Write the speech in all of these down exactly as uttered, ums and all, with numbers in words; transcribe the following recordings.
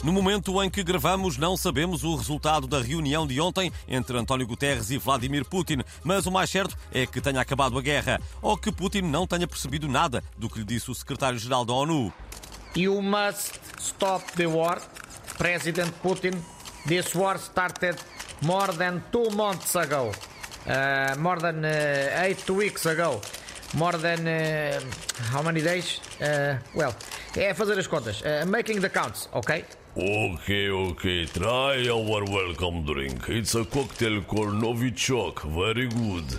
No momento em que gravamos, não sabemos o resultado da reunião de ontem entre António Guterres e Vladimir Putin, mas o mais certo é que tenha acabado a guerra, ou que Putin não tenha percebido nada do que lhe disse o secretário-geral da ONU. You must stop the war, President Putin. This war started more than two months ago, uh, more than uh, eight weeks ago, more than uh, how many days? Uh, well, é fazer as contas, uh, making the counts, ok? Okay, okay, try our welcome drink. It's a cocktail called Novichok, very good.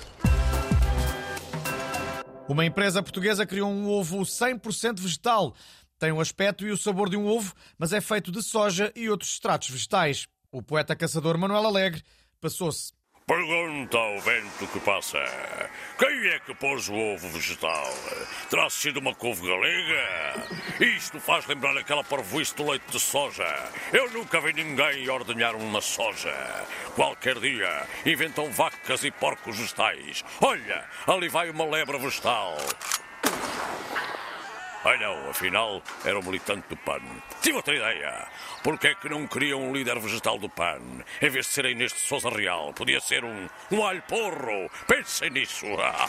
Uma empresa portuguesa criou um ovo cem por cento vegetal. Tem o aspecto e o sabor de um ovo, mas é feito de soja e outros extratos vegetais. O poeta caçador Manuel Alegre passou-se. Pergunta ao vento que passa: quem é que pôs o ovo vegetal? Terá sido uma couve galega? Isto faz lembrar aquela parvoíce do leite de soja. Eu nunca vi ninguém ordenhar uma soja. Qualquer dia inventam vacas e porcos vegetais. Olha, ali vai uma lebre vegetal. Ai não, afinal era um militante do P A N. Tive outra ideia. Porquê é que não criam um líder vegetal do P A N? Em vez de ser a Inês de Sousa Real, podia ser um, um alho porro. Pensem nisso.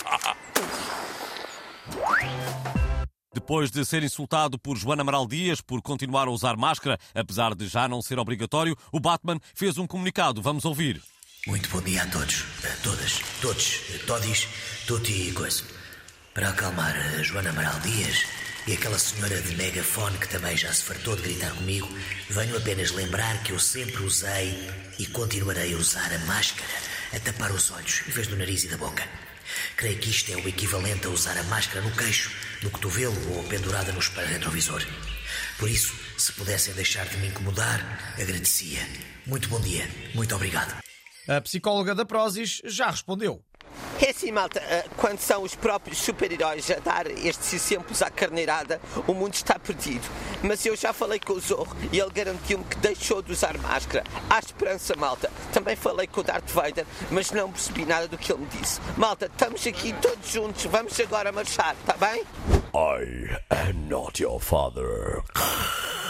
Depois de ser insultado por Joana Amaral Dias por continuar a usar máscara, apesar de já não ser obrigatório, o Batman fez um comunicado. Vamos ouvir. Muito bom dia a todos, a todas, todos, todis, tutti e coisa. Para acalmar a Joana Amaral Dias e aquela senhora de megafone que também já se fartou de gritar comigo, venho apenas lembrar que eu sempre usei e continuarei a usar a máscara a tapar os olhos em vez do nariz e da boca. Creio que isto é o equivalente a usar a máscara no queixo, no cotovelo ou pendurada no espelho retrovisor. Por isso, se pudessem deixar de me incomodar, agradecia. Muito bom dia, muito obrigado. A psicóloga da Prozis já respondeu. É assim, malta, quando são os próprios super-heróis a dar estes exemplos à carneirada, o mundo está perdido. Mas eu já falei com o Zorro e ele garantiu-me que deixou de usar máscara. Há esperança, malta. Também falei com o Darth Vader, mas não percebi nada do que ele me disse. Malta, estamos aqui todos juntos, vamos agora marchar, está bem? I am not your father.